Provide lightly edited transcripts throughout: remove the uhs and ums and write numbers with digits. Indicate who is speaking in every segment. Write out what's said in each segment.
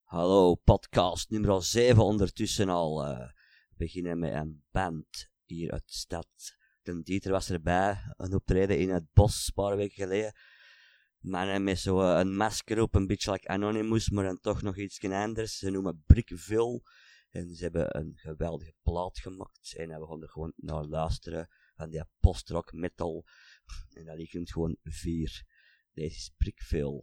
Speaker 1: Hallo, podcast nummer 7 ondertussen al. We beginnen met een band hier uit de stad. De Dieter was erbij, een optreden in het bos, een paar weken geleden. Mannen met zo'n masker op, een beetje like Anonymous, maar dan toch nog iets anders. Ze noemen Brickville. En ze hebben een geweldige plaat gemaakt. En we gaan er gewoon naar luisteren. Van die post-rock metal. En dat liedje noemt gewoon 4. Deze is Brickville.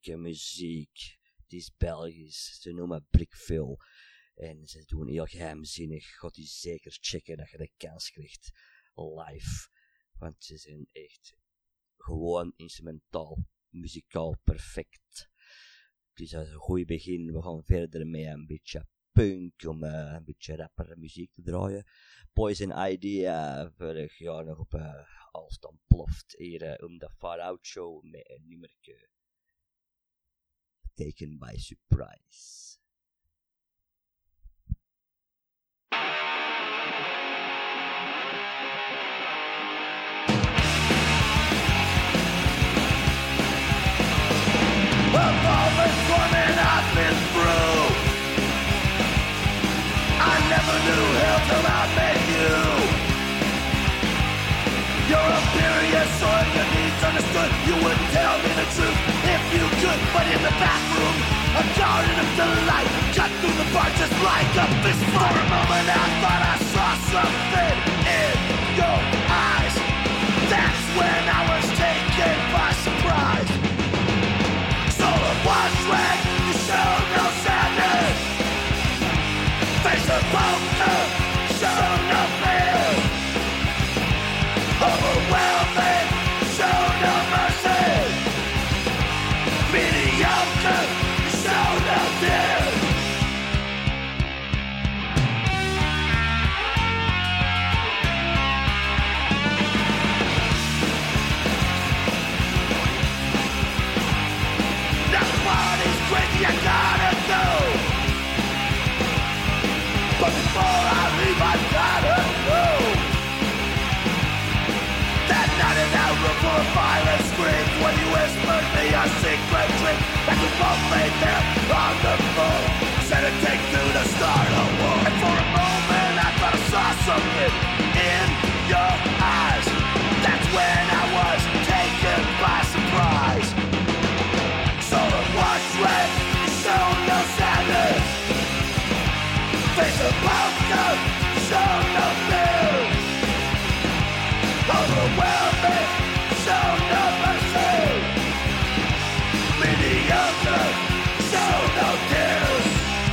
Speaker 1: heerlijke muziek. Het is Belgisch, ze noemen Brickville. En ze doen heel geheimzinnig. God die zeker checken dat je de kans krijgt live. Want ze zijn echt gewoon instrumentaal, muzikaal perfect. Dus dat is een goed begin. We gaan verder met een beetje punk om een beetje rappere muziek te draaien. Poison Idea vorig jaar nog op Alst ontploft hier om de Far Out Show met een nummerke Taken by Surprise.
Speaker 2: Of all this woman I've been through, I never knew hell till I met you. You're a period, so your needs understood. You wouldn't tell me the truth if you could. But in the bathroom, a garden of delight, cut through the bar just like a fist fight. For a moment I thought I saw something in your eyes. That's when I was taken by surprise. Watch red, you show no sadness. Face a poker, show no fear. Overwhelming, show no mercy. Mediocre, show no tears. I gotta go, but before I leave I gotta know that night in that room full of violent screams, when you whispered me a secret dream, that you both lay there on the floor, said it'd take two to start a war. And for a moment I thought I saw something in your eyes. That's when I was taken by surprise. So watch red, show no sadness. Face a poker, show no fear. Overwhelming, show no mercy. Mediocre, show no tears.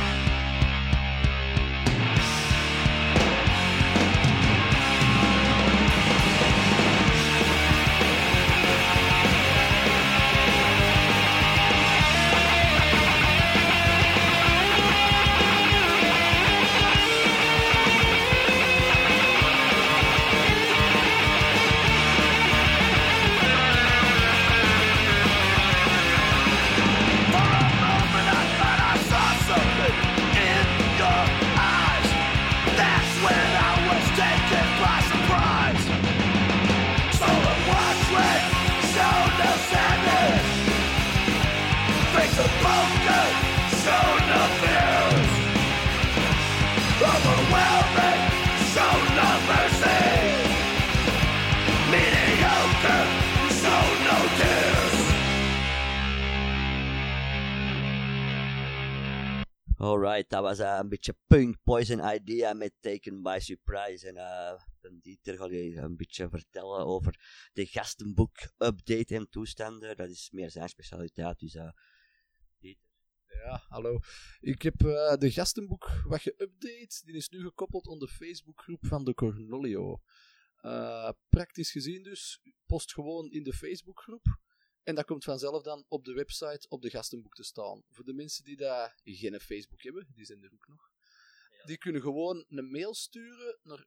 Speaker 1: Alright, dat was een beetje punk Poison Idea met Taken by Surprise. En Dieter gaat je een beetje vertellen over de gastenboek-update en toestanden. Dat is meer zijn specialiteit, dus Dieter.
Speaker 3: Ja, hallo. Ik heb de gastenboek wat geüpdate. Die is nu gekoppeld aan de Facebookgroep van de Cornolio. Praktisch gezien dus, post gewoon in de Facebookgroep. En dat komt vanzelf dan op de website op de gastenboek te staan. Voor de mensen die daar geen Facebook hebben, die zijn er ook nog. Ja. Die kunnen gewoon een mail sturen naar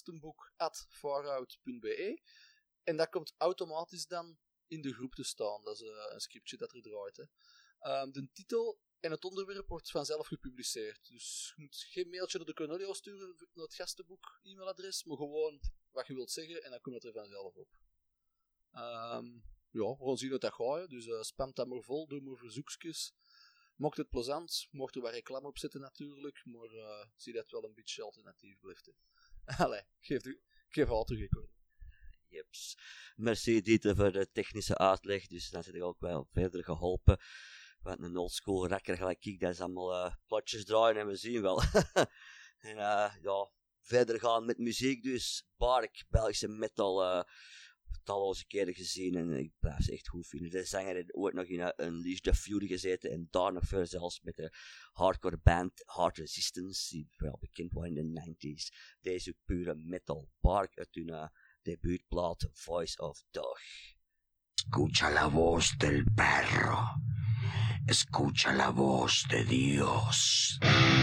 Speaker 3: gastenboek@farout.be. En dat komt automatisch dan in de groep te staan. Dat is een scriptje dat er draait. Hè. De titel en het onderwerp wordt vanzelf gepubliceerd. Dus je moet geen mailtje naar de Cornolio sturen, naar het gastenboek e-mailadres, maar gewoon wat je wilt zeggen en dan komt het er vanzelf op. Ja, we gaan zien hoe dat gaat. Dus spamt dat maar vol, doe maar verzoekjes. Mocht het plezant, mocht er wat reclame op zetten natuurlijk, maar zie dat het wel een beetje alternatief blijft. Allee, geef haar terug, hoor.
Speaker 1: Jeps. Merci Dieter voor de technische uitleg, dus dan zit ik ook wel verder geholpen. Want een oldschool rakker gelijk ik, dat is allemaal plotjes draaien en we zien wel. En ja, verder gaan met muziek dus. Bark, Belgische metal, talloze keren gezien en ik blijf ze echt goed vinden. De zanger heeft ooit nog in Unleash the Fury gezeten en daar nog verder zelfs met de hardcore band Hard Resistance, die wel bekend was in de 90s. Deze pure metal bark uit hun debuutplaat Voice of Dog.
Speaker 4: Escucha la voz del perro. Escucha la voz de Dios.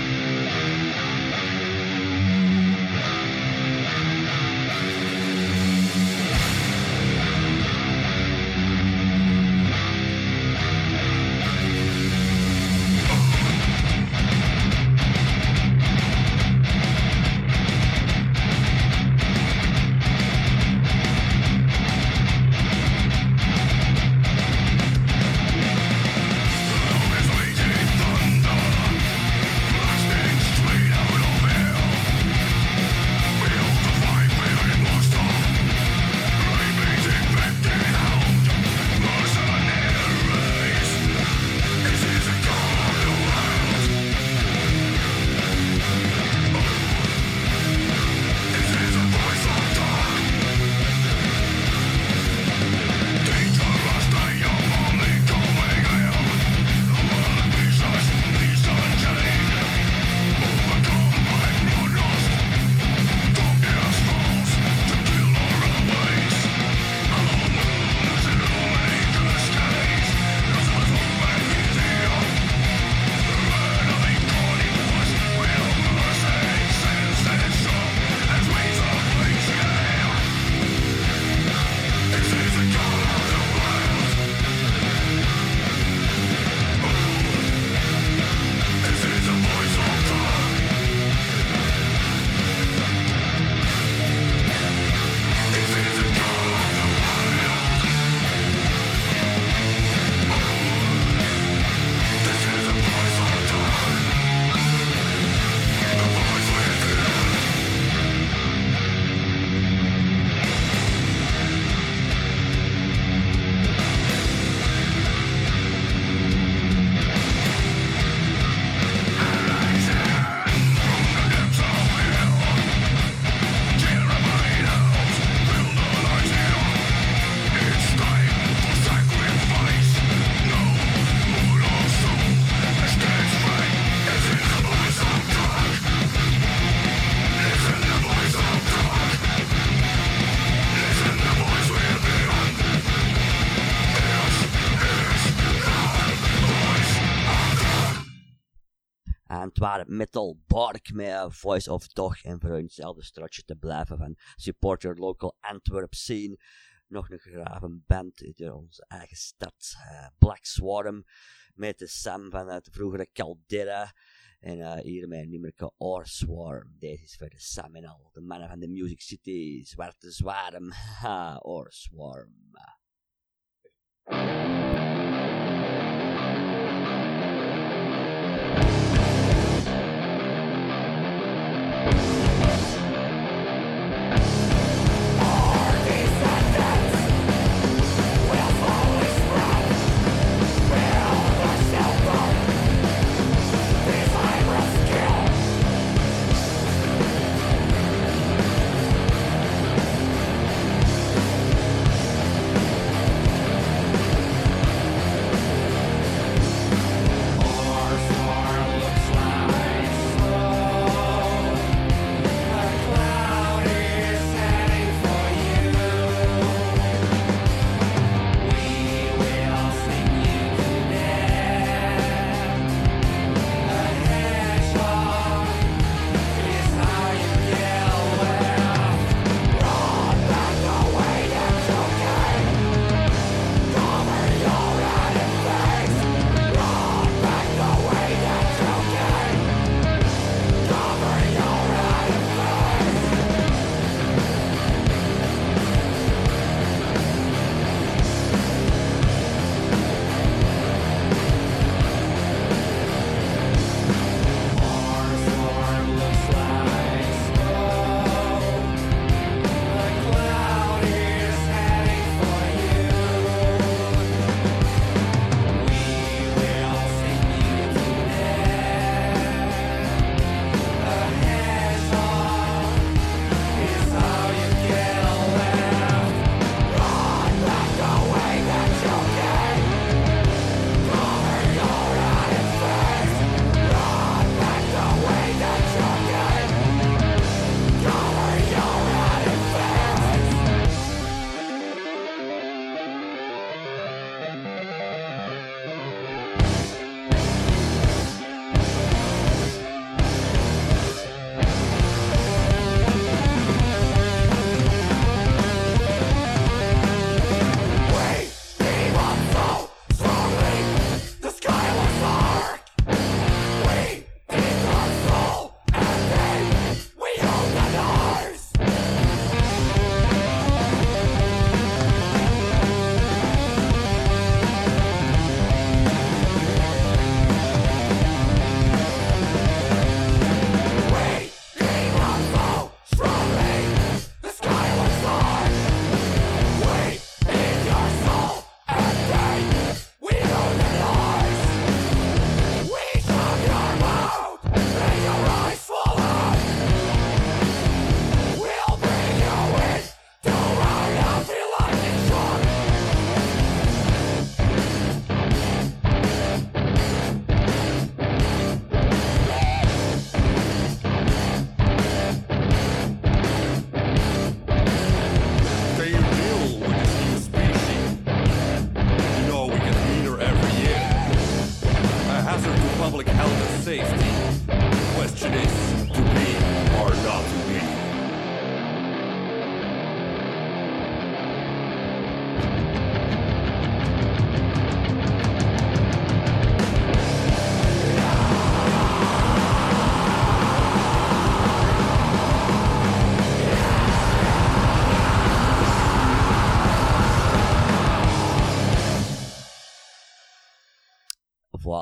Speaker 1: Het waren metal bark met Voice of Dog en voor hunzelfde straatje te blijven van support your local Antwerp scene. Nog een graven band uit onze eigen stad, Black Swarm, met de Sam van het vroegere Caldera. En hier met een nummerke Or Swarm. Deze is voor de Sam en al de mannen van de Music City, Zwarte Zwarm, haha, Or Swarm.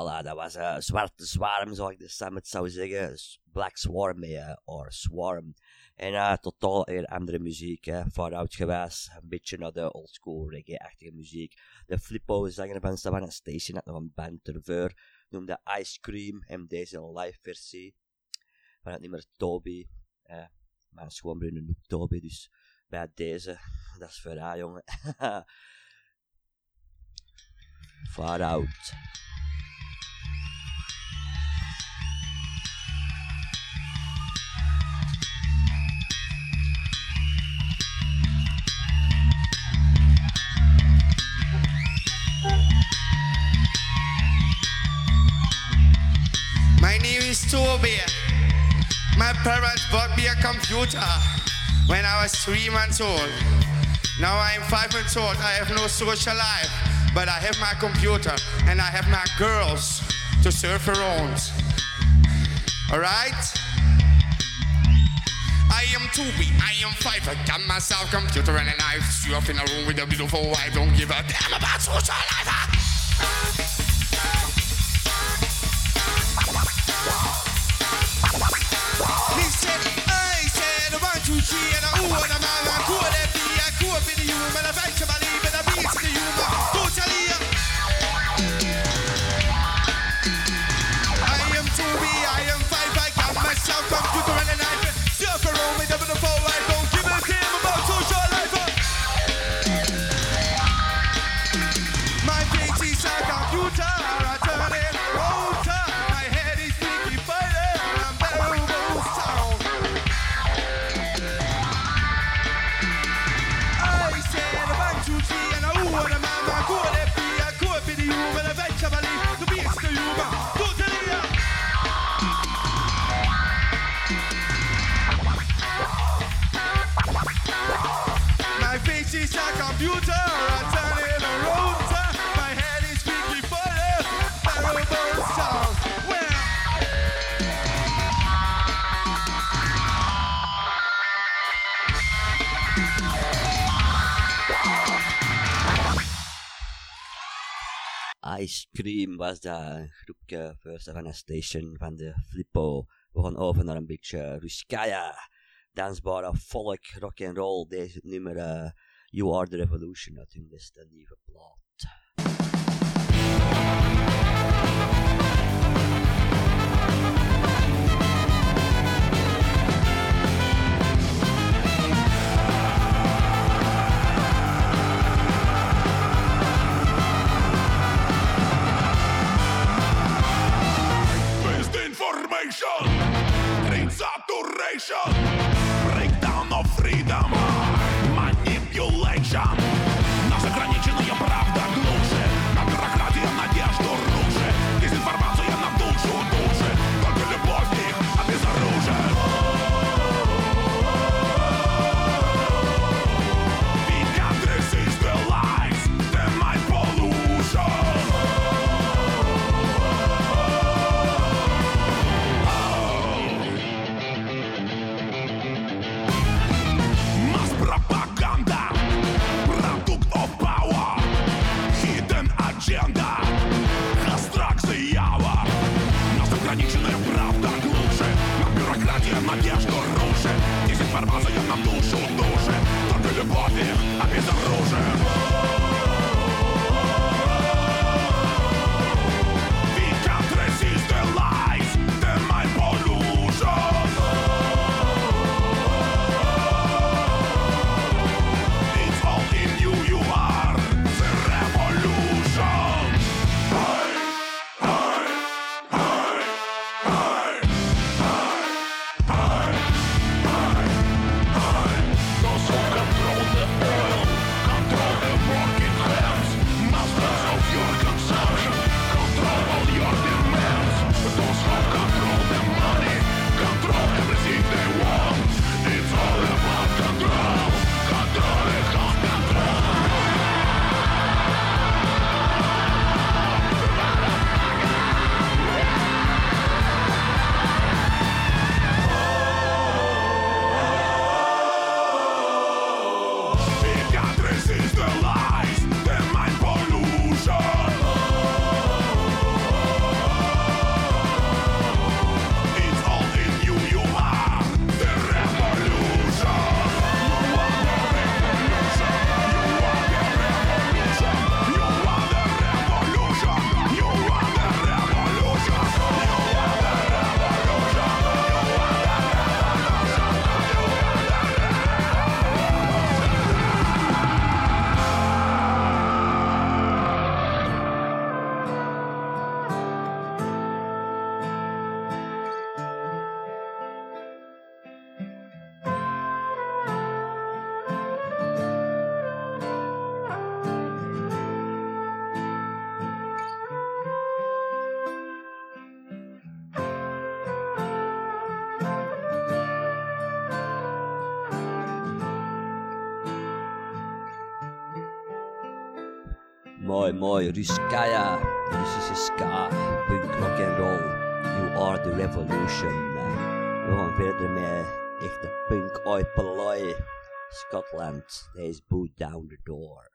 Speaker 1: voilà, dat was Zwarte Zwarm, zoals ik de Sam het zou zeggen. Black Swarm, or Swarm. En totaal weer andere muziek, far out gewijs. Een beetje naar de oldschool reggae-achtige muziek. De Flippo, zanger van Savannah Station, had nog een band ervoor. Noemde Ice Cream en deze live versie. Van het nummer Toby. Mijn schoonbroer noemt Toby, dus bij deze, dat is voor haar, jongen. Far out.
Speaker 5: My name is Toby. My parents bought me a computer when I was 3 months old. Now I am 5 months old. I have no social life, but I have my computer and I have my girls to surf around. Alright? I am Toby, I am 5. I got myself a computer and a knife. Surf in a room with a beautiful wife. Don't give a damn about social life. I said, 1, 2, 3, and I want a man, I could be the human, eventually, but I beat the human, totally. I am Toby, I am 5, I got myself computer and a knife, surf around with a beautiful wife, don't give a damn about social life. My face is a computer, I turn it around, my head is freaky fighting, I'm terrible sound. I said 1, 2, 3, and I want a man, I could be the human, eventually, to be the human, totally. My face is a computer, I turn it around, my head is freaky fighting, terrible sound. Well,
Speaker 1: Ice Cream was dat, een groepje voor Savannah Station van de Flippo. We gaan over naar een beetje Ruskaya, dansbare folk, rock and roll. Deze nummer You Are The Revolution, dat hun beste nieuwe plaat.
Speaker 2: Misinformation, saturation, breakdown of freedom, manipulation. Наша ограниченная правда глуше, а бюрократия надежду рушит. Дезинформация на душу душит, только любовь их обезоружит. We can't resist the lies, the mind pollution. Пропаганда, продукт of power, hidden agenda, абстракция. Наша ограниченная правда глуше, но бюрократия надежду рушит. Дезинформация нам душу душит, только любовь их обезоружит. We can't resist the lies, the mind pollution. You are the revolution. Those who control the oil control
Speaker 1: Mooi, Ruskaya, Russische ska, punk, rock and roll, you are the revolution. We gaan verder met echte punk, oi paloi, Scotland, deze boot down the door.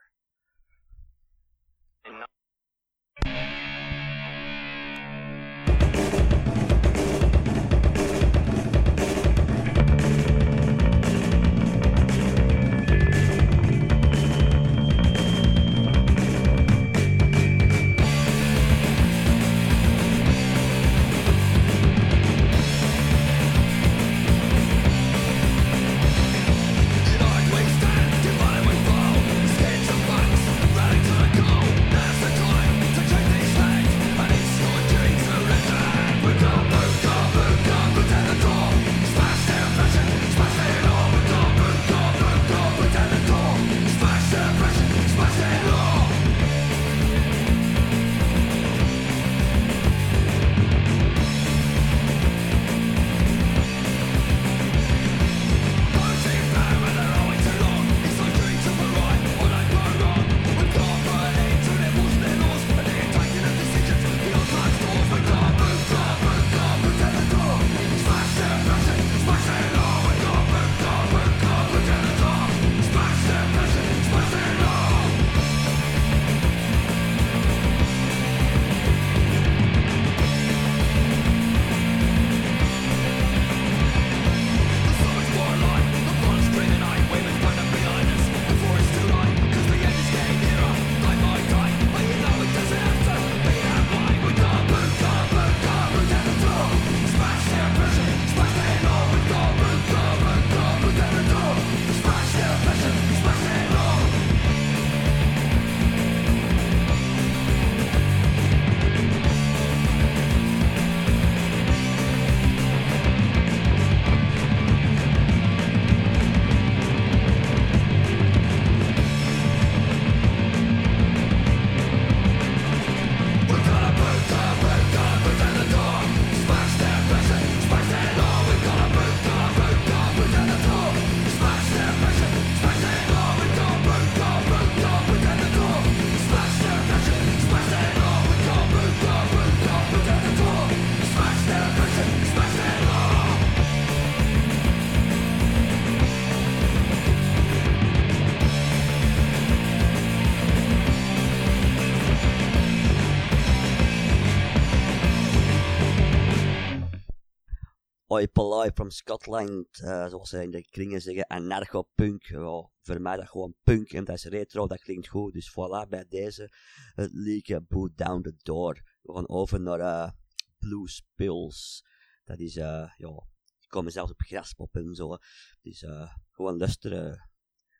Speaker 1: Oi Palai from Scotland, zoals ze in de kringen zeggen, anarcho-punk. Ja, voor mij dat gewoon punk en dat is retro, dat klinkt goed. Dus voilà, bij deze het liedje Boot Down the Door. We gaan over naar Blues Pills. Dat is, ja, die komen zelfs op Graspop en zo. Dus gewoon luisteren.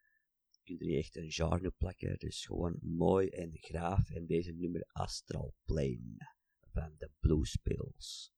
Speaker 1: Je kunt er niet echt een genre plakken, dus gewoon mooi en graaf. En deze nummer Astral Plane van de Blues Pills.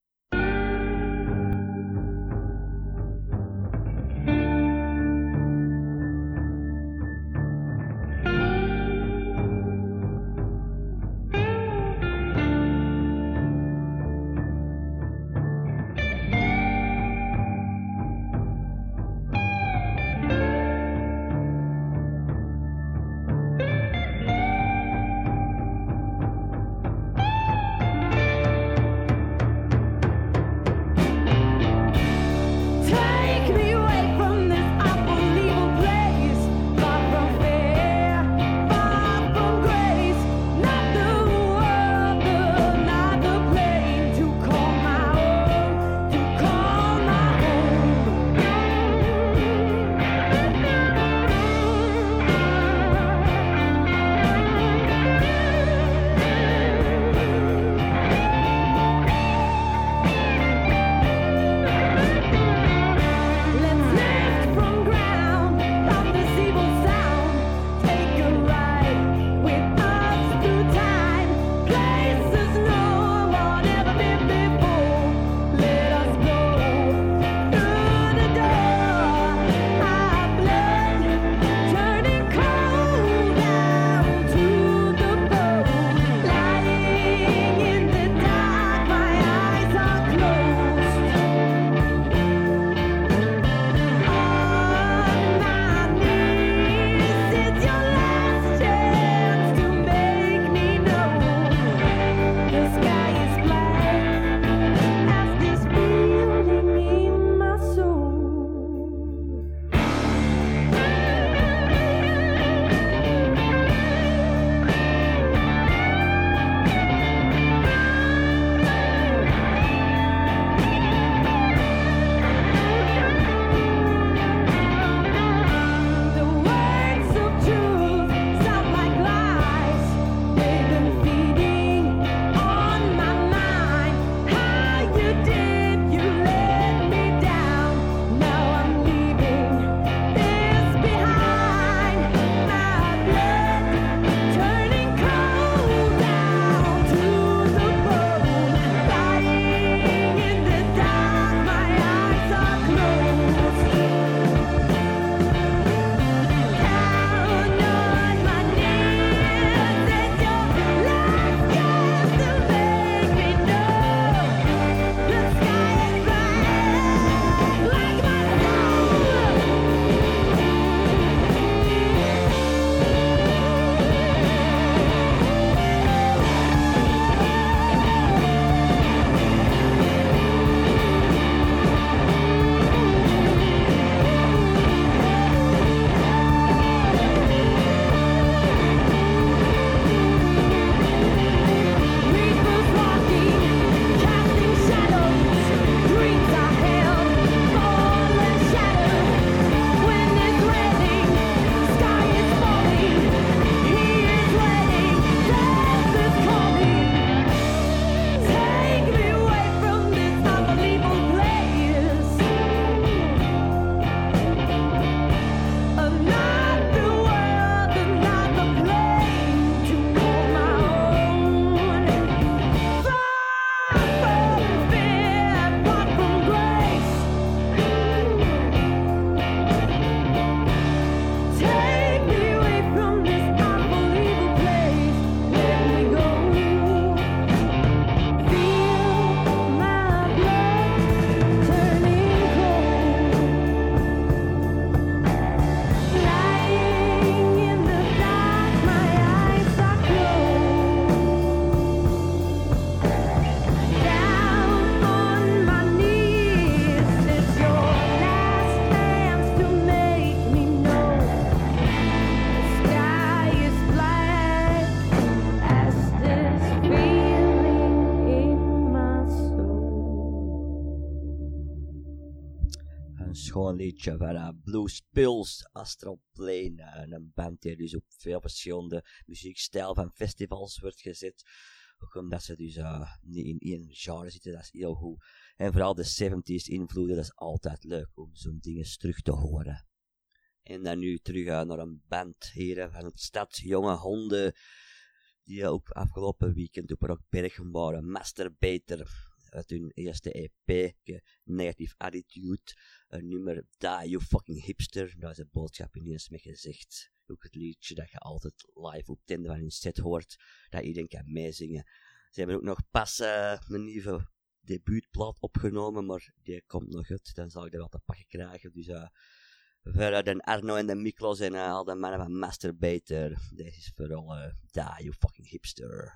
Speaker 1: schoon liedje van Blues Pills, Astral Plane. Een band die dus op veel verschillende muziekstijlen van festivals wordt gezet. Ook omdat ze dus niet in één genre zitten, dat is heel goed. En vooral de 70s invloeden, dat is altijd leuk om zo'n dingen terug te horen. En dan nu terug naar een band hier van het stad, Jonge Honden, die ook afgelopen weekend op Rockbergen waren. Masturbator, uit hun eerste EP, Negative Attitude, een nummer Die You Fucking Hipster, daar is een boodschap ineens mee gezegd. Ook het liedje dat je altijd live op het einde van hun set hoort, dat iedereen kan meezingen. Ze hebben ook nog pas een nieuwe debuutplaat opgenomen, maar die komt nog uit, dan zal ik dat wel te pakken krijgen. Dus voor de Arno en de Miklos en al de mannen van Masturbator, deze is vooral Die You Fucking Hipster.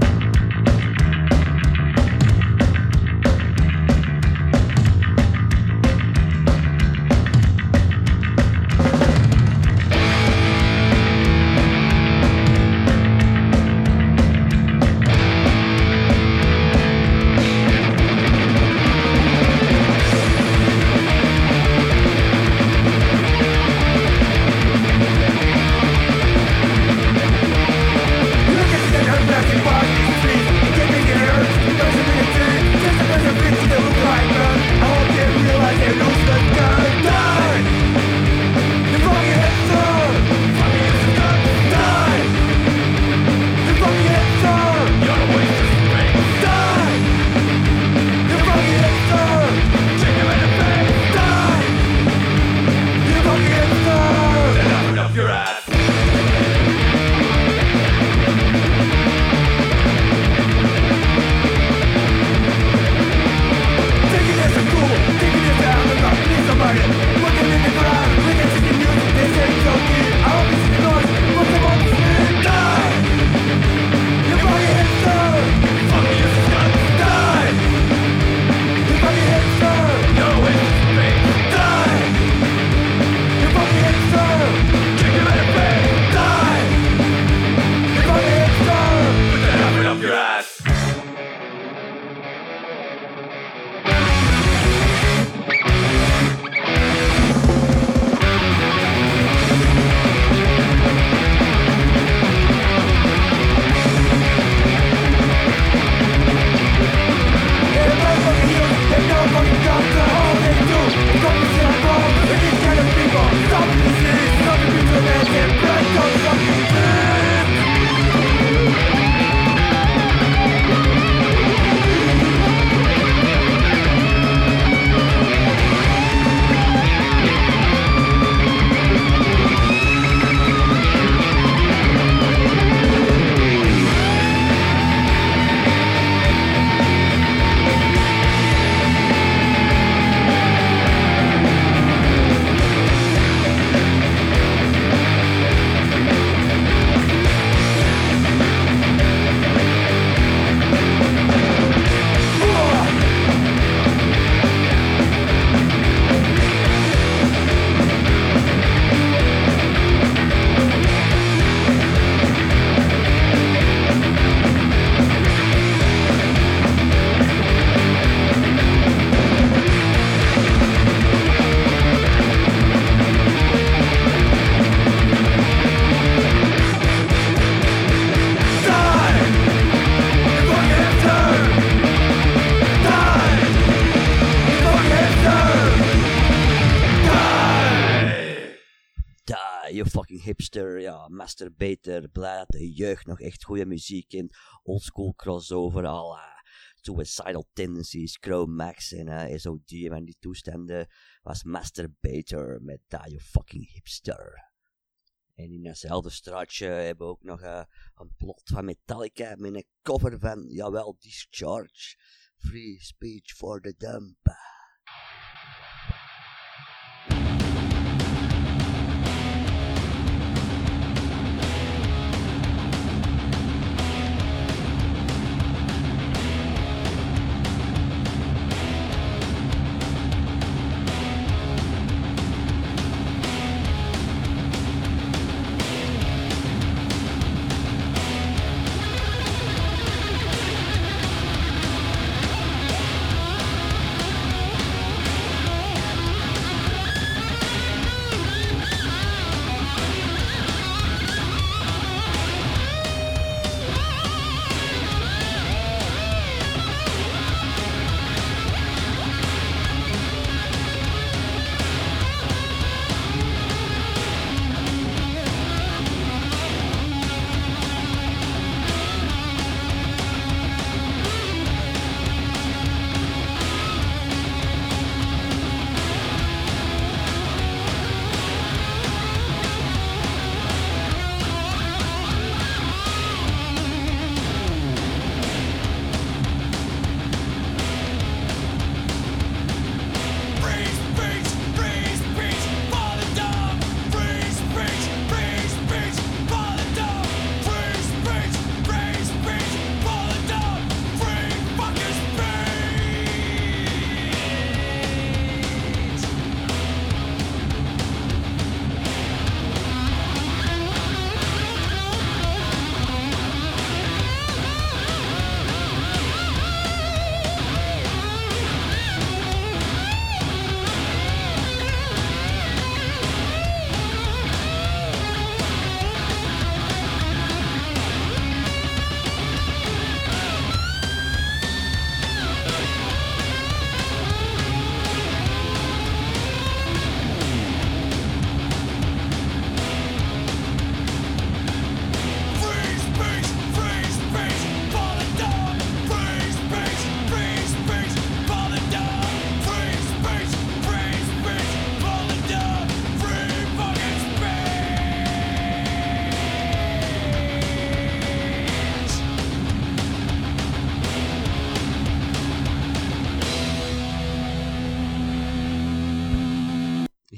Speaker 1: Hipster, ja, Masturbator, blij dat de jeugd nog echt goede muziek in oldschool crossover, al Suicidal Tendencies, Chromax en SOD en die toestanden, was Masturbator met Die You Fucking Hipster. En in datzelfde straatje hebben we ook nog een plot van Metallica met een cover van, jawel, Discharge, Free Speech for the Dump.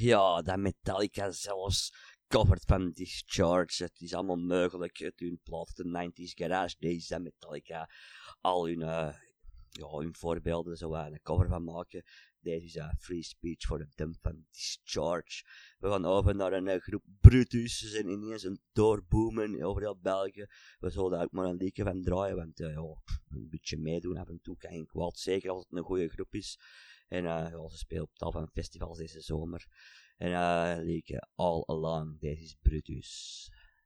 Speaker 1: ja, dat Metallica zelfs covert van Discharge. Het is allemaal mogelijk. Hun plaat de 90s Garage Days, dat Metallica al hun voorbeelden zo een cover van maken. Deze is Free Speech for the Dumb van Discharge. We gaan over naar een groep Brutus. Ze zijn ineens een doorboomen over heel België. We zullen daar ook maar een liedje van draaien, want een beetje meedoen af en toe kan ik wel. Zeker als het een goede groep is. En ze spelen op tal van festivals deze zomer. En liedje All Along. Deze is Brutus.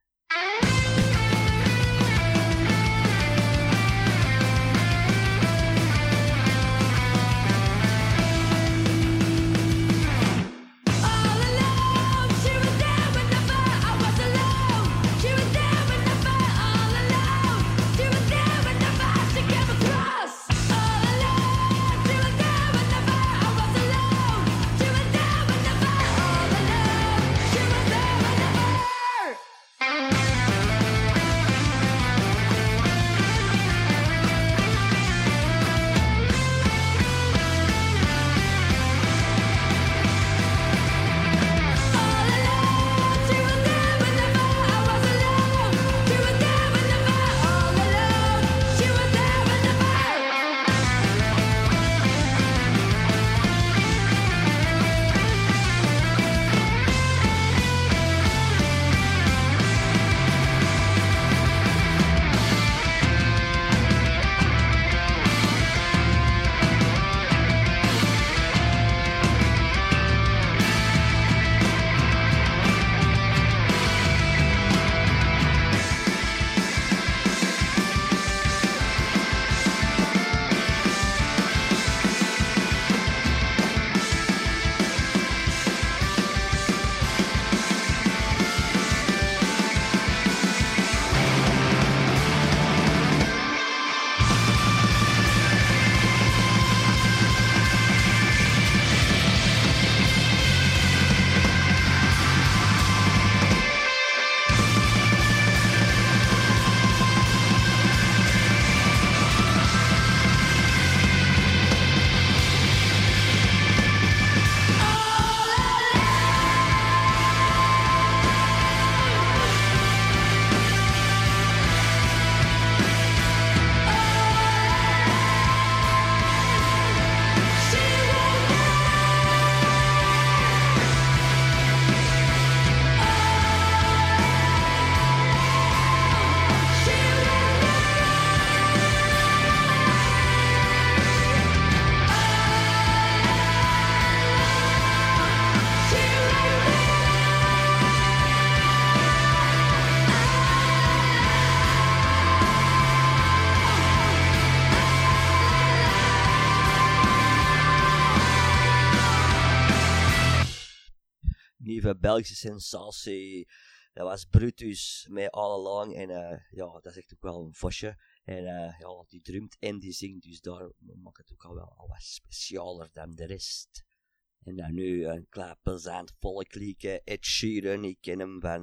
Speaker 1: Nieuwe Belgische sensatie. Dat was Brutus met All Along. En dat is echt ook wel een vosje. En die drumt en die zingt. Dus daar maakt het ook al wat specialer dan de rest. En dan nu een klein plezant volkliedje. Ed Sheeran, ik ken hem van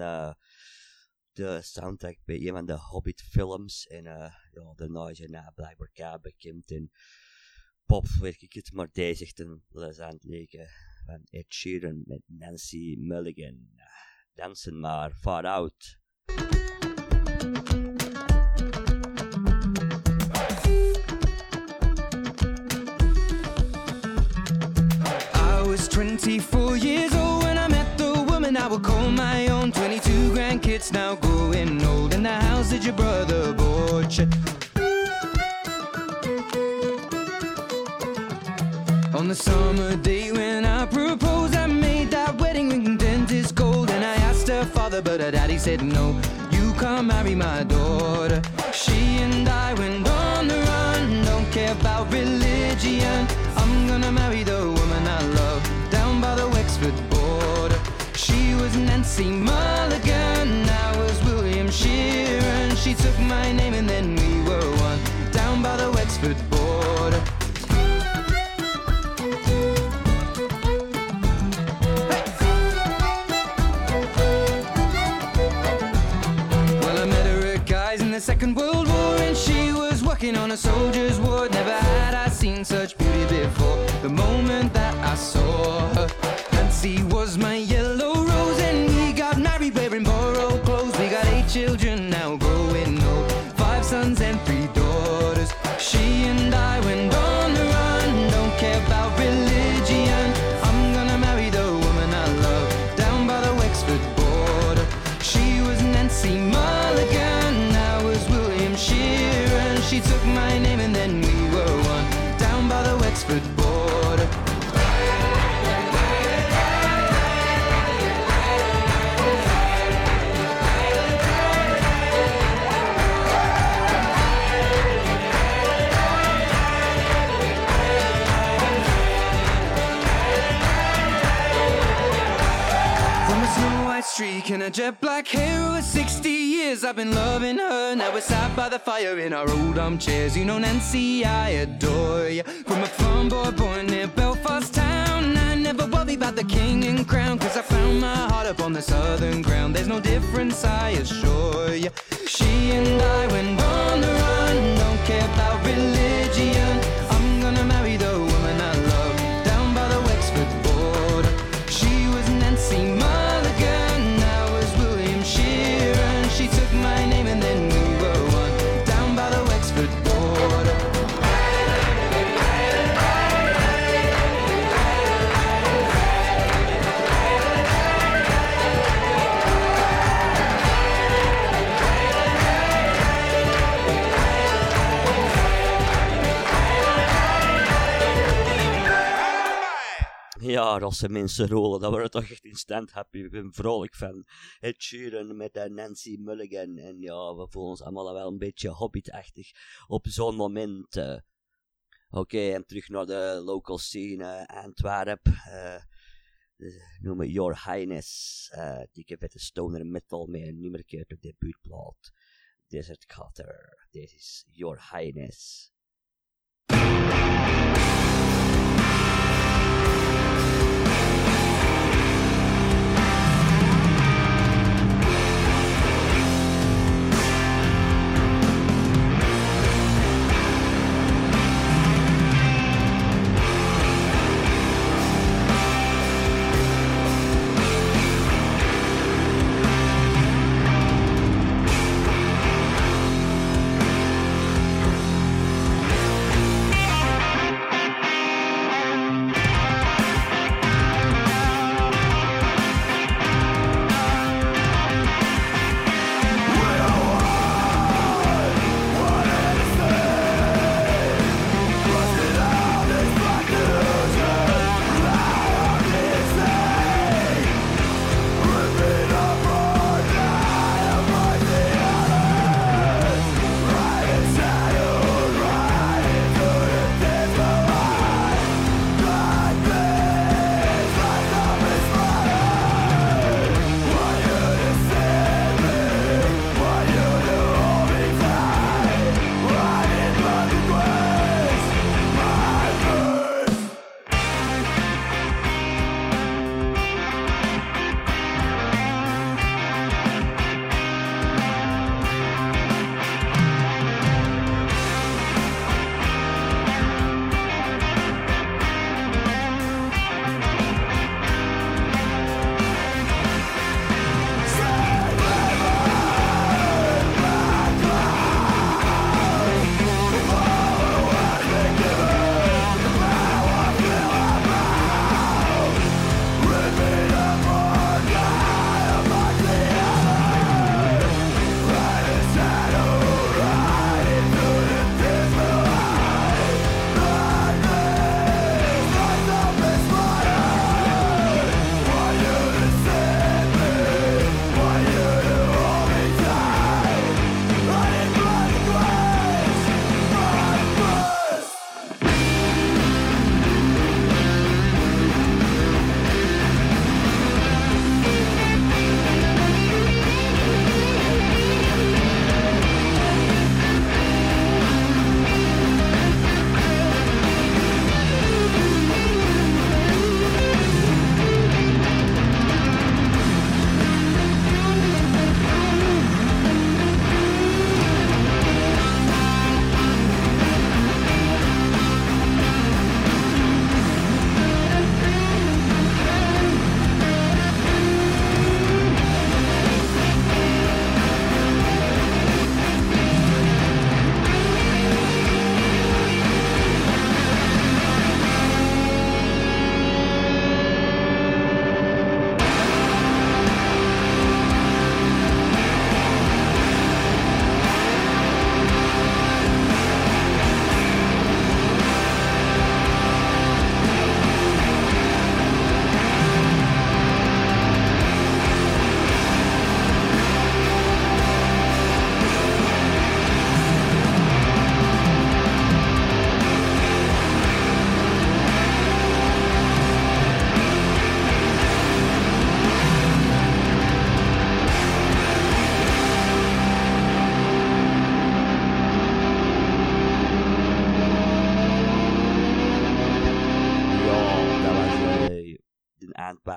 Speaker 1: de soundtrack bij een van de Hobbit films. En daarna is hij blijkbaar K bekend. En pop weet ik het, maar deze is echt een plezant liedje van Ed Sheeran met Nancy Mulligan. Dansen maar, far out.
Speaker 6: I was 24 years old when I met the woman I would call my own. 22 grandkids now growing old in the house that your brother bought you. On the summer day when I proposed, I made that wedding ring dentist gold. And I asked her father, but her daddy said no, you can't marry my daughter. She and I went on the run, don't care about religion. I'm gonna marry the woman I love, down by the Wexford border. She was Nancy Mulligan, I was William Sheeran. She took my name and then we were one, down by the Wexford border. Second World War and she was working on a soldier's ward. Never had I seen such beauty before. The moment that I saw her, Nancy was my yellow rose, and we got married wearing borrowed clothes. We got 8 children now growing old, 5 sons and 3 daughters. She and I went on the run, don't care about religion. I'm gonna marry the woman I love down by the Wexford border. She was Nancy Mulligan, I was William Sheeran. She took my name and then we were one down by the Wexford border. Streak and a jet black hair over 60 years I've been loving her. Now we're sat by the fire in our old armchairs. You know Nancy, I adore you. From a farm boy born near Belfast town, I never worry about the king and crown, cause I found my heart up on the southern ground. There's no difference, I assure you. She and I went on the run, don't care about religion. I'm gonna marry the woman I love down by the Wexford border. She was Nancy Mulligan, she took my name and then we were one down by the Wexford border.
Speaker 1: Ja, als ze mensen rollen, dan worden we toch echt instant happy. Ik ben vrolijk van Ed Sheeran met Nancy Mulligan. En ja, we voelen ons allemaal wel een beetje hobbit-achtig op zo'n moment. Oké, en terug naar de local scene, Antwerp. Noem het Your Highness. Dikke vette stoner metal met een nummerkeer op de debuutplaat. Desert Cutter. Dit is Your Highness.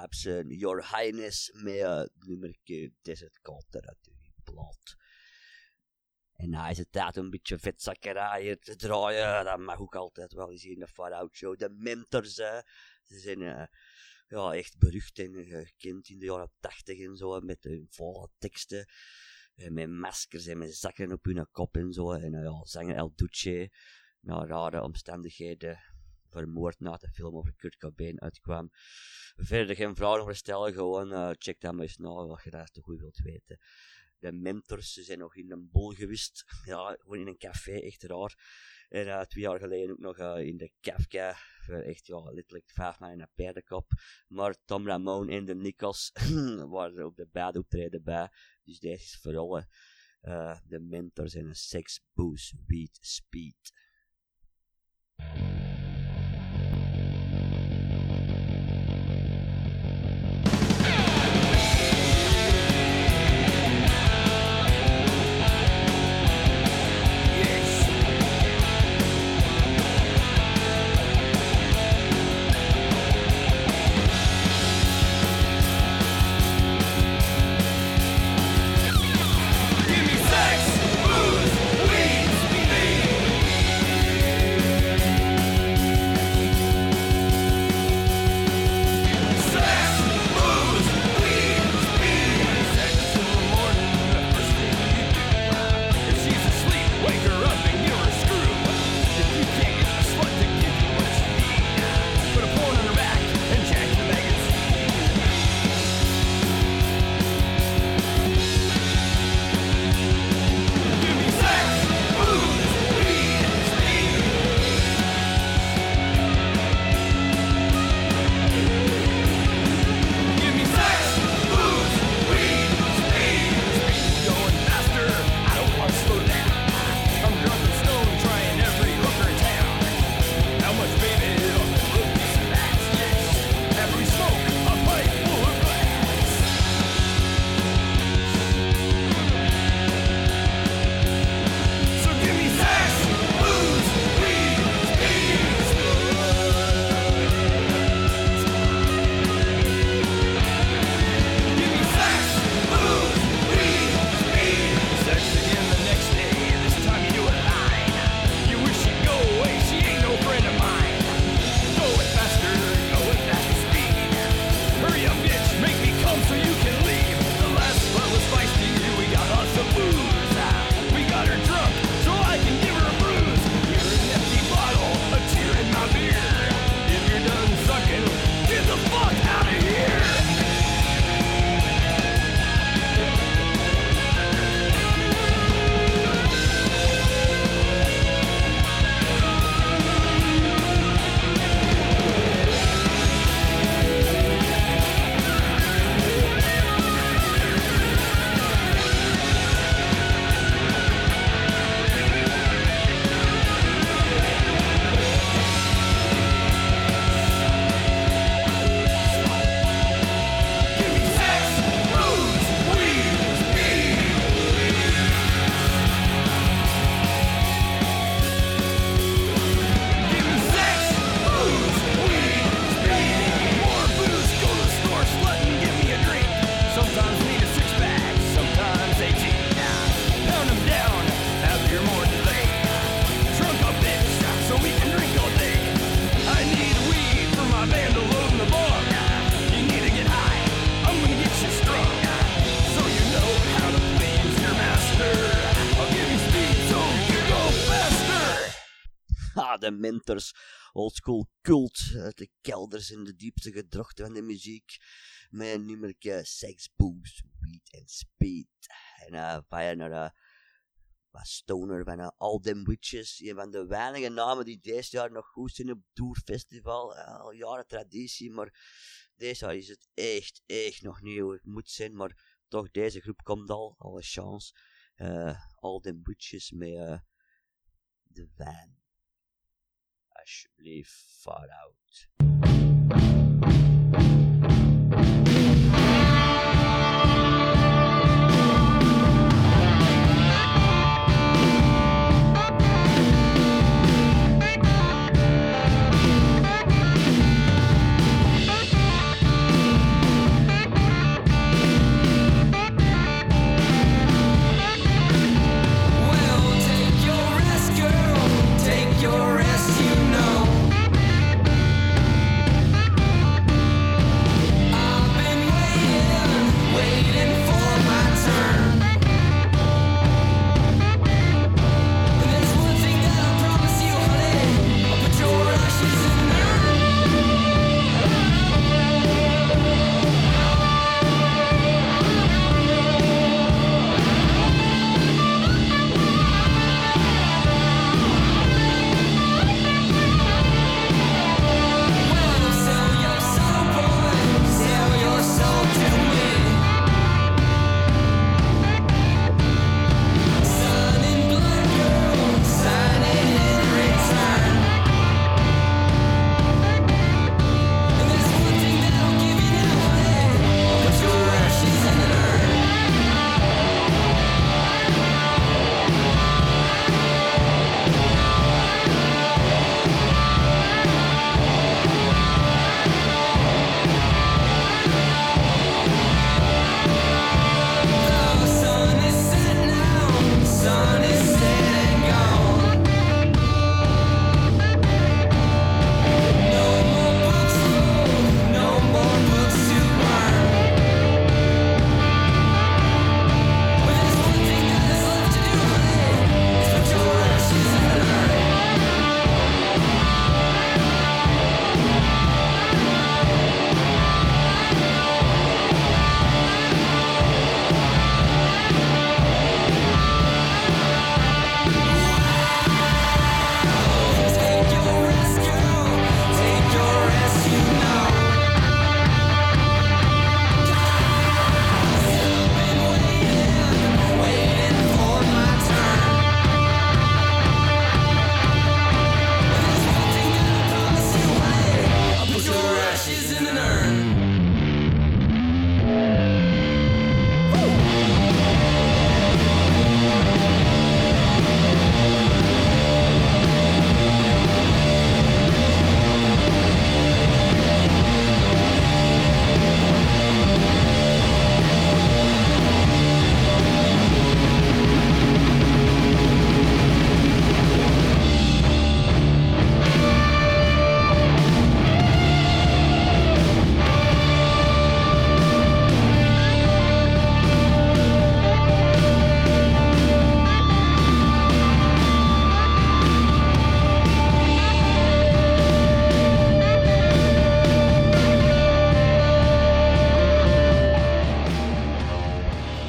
Speaker 1: heb ze Your Highness met nummerke Desert Culture uit die plaat. En hij is het tijd om een beetje vetzakkerij hier te draaien. Dat mag ook altijd wel eens in de Far Out Show. De Mentors, ze zijn echt berucht en gekend in de jaren 80 en zo. Met hun volle teksten. Met maskers en met zakken op hun kop en zo. En zanger El Duce. Na rare omstandigheden vermoord na de film over Kurt Cobain uitkwam. Verder geen vragen over stellen. Gewoon check dat maar eens na wat je daar te goed wilt weten. De Mentors zijn nog in een bol geweest. Ja, gewoon in een café, echt raar. En 2 jaar geleden ook nog in de Kafka. Voor echt, letterlijk 5 man in een paardenkop. Maar Tom Ramone en de Nichols waren er op de beide optreden bij. Dus deze is vooral de Mentors en een Sex, Booze, Weed, Speed. De Mentors, oldschool cult uit de kelders in de diepste gedrochten van de muziek. Met een nummerke Sex, Booze, Weed en Speed. En van naar wat stoner van All Them Witches. Een van de weinige namen die deze jaar nog goed zijn op Doer Festival. Al jaren traditie, maar deze jaar is het echt nog niet hoe het moet zijn. Maar toch, deze groep komt al, alle chance. All Them Witches met de van. Alsjeblieft, Far Out.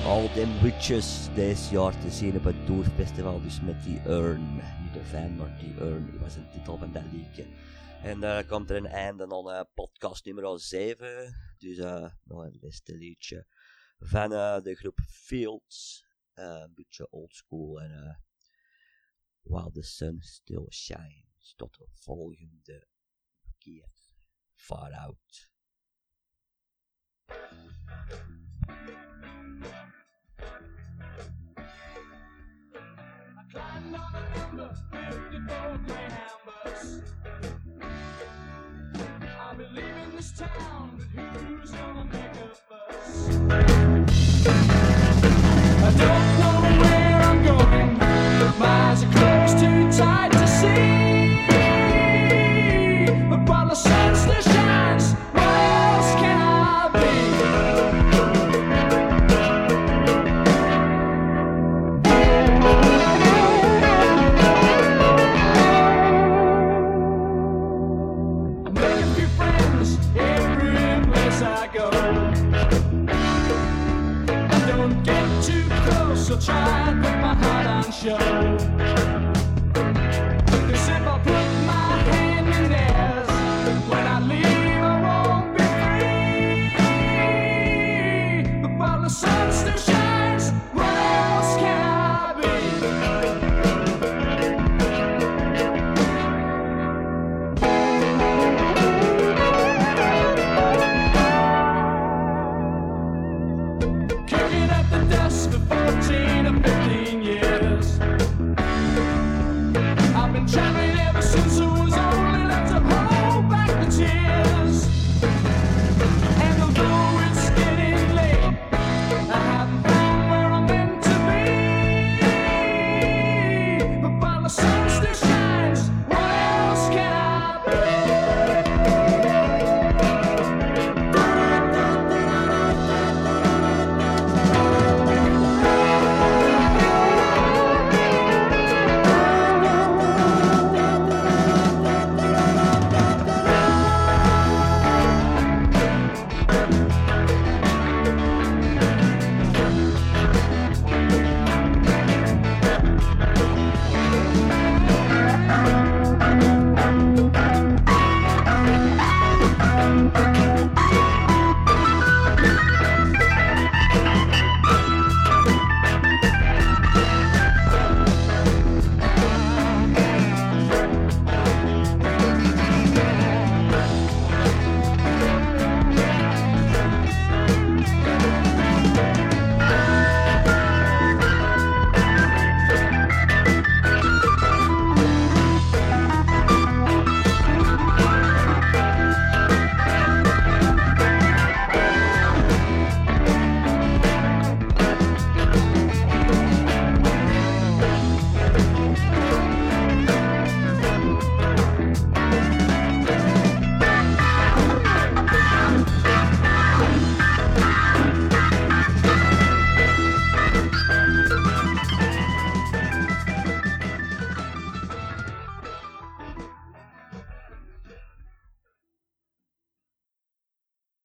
Speaker 1: All Them Witches deze jaar te zien op het Doorfestival, dus met die Urn. Niet de fan, maar die Urn was een titel van dat liedje. En daar komt er een einde aan podcast nummer 7. Dus nog een laatste liedje van de groep Fields. Een beetje oldschool en While the Sun Still Shines. Tot de volgende keer. Far out.
Speaker 2: Climbed on a number 54 Greyhound bus. I'll be leaving this town, but who's gonna make a fuss? I don't know where I'm going, but my eyes are closed too tight to see. But while the sun still shines, where else can I be? So try and put my heart on show. 'Cause if I put my hand in theirs, when I leave I won't be free. But while the sun still shines, where else can I be? Kicking up the dust for 14